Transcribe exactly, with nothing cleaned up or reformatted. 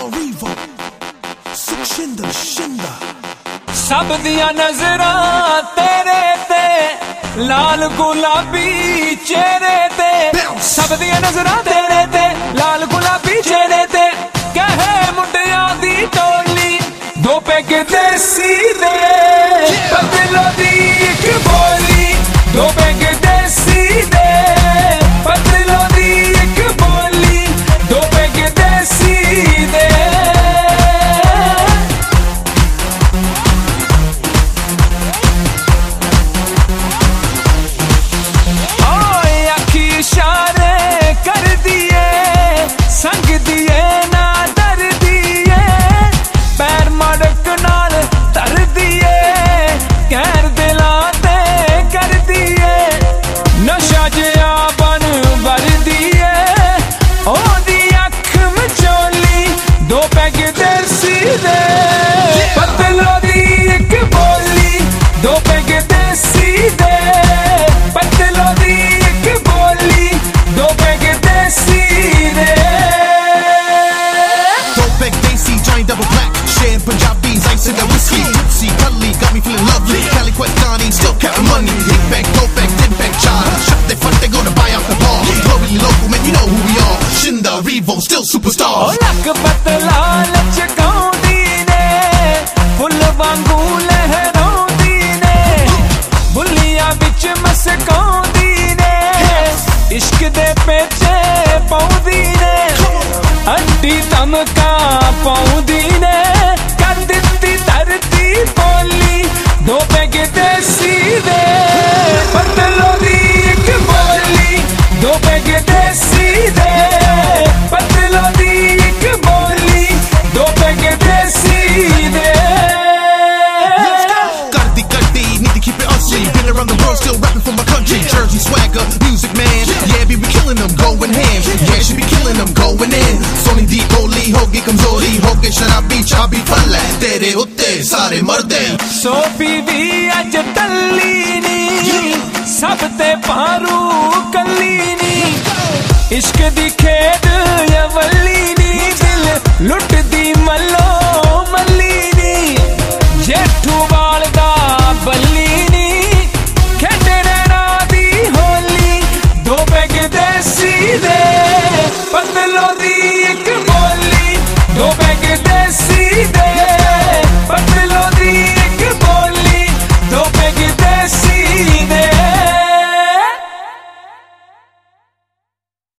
Revo, Sukshinder, Shinder. सब दिया नजरा तेरे ते, लाल गुलाबी चेहरे ते। सब दिया नजरा तेरे ते, लाल गुलाबी चेहरे ते। कहे मुंडिया दी टोली, दो पैग देसी दे, बदलो दी एक बोली, दो पैग देसी दे, बदलो दी एक बोली, दो पैग देसी दे। इशारे कर दिए, संग दिए ना डर दिए, पैर मड़क नाल तर दिए, कहर दिलाते कर दिए, नशा जिया बन भर दिए, ओदी अख मचोली, दो पैग देसी दे, बदलो दी एक बोली, दो पैग देसी दे, बदलो दी एक बोली, दो पैग देसी दे। Dो पैग देसी, joint double black, sharing Punjabis, ice in the whiskey. Tipsy, cuddly, got me feeling lovely. Cali Questani, still counting money. Hit back, go back, ten back, child. Shop their front, they gonna buy out the bar. Globally local, man, you know who we are. Shinder, Revo, still superstars. लक बदला लचकाउंदी ने, full वांगू लहराउंदी ने, बुलियां विच मस्काउंदी ने, इश्क दे पेचे पाउंदी ने, हड्डी धमका पाउंदी ने, कर दित्ती धरती बोली, दो पैग देसी दे, बदलो दी एक बोली, दो पैग देसी दे, बदलो दी एक बोली, दो पैग देसी दे। Cardi, Cardi, need to keep it usly. Been around the world, still rapping for my country. Jersey swagger, music man. Yeah, we be killing them, going ham. Yeah, she be killing them, going in. Sony di goli, hoge kamzori, hoge sharabi, chabi palla. Tere utte sare marde. सो पीवी अज टल्ली नी, सब ते पारू कल्ली नी, इश्क दी खेत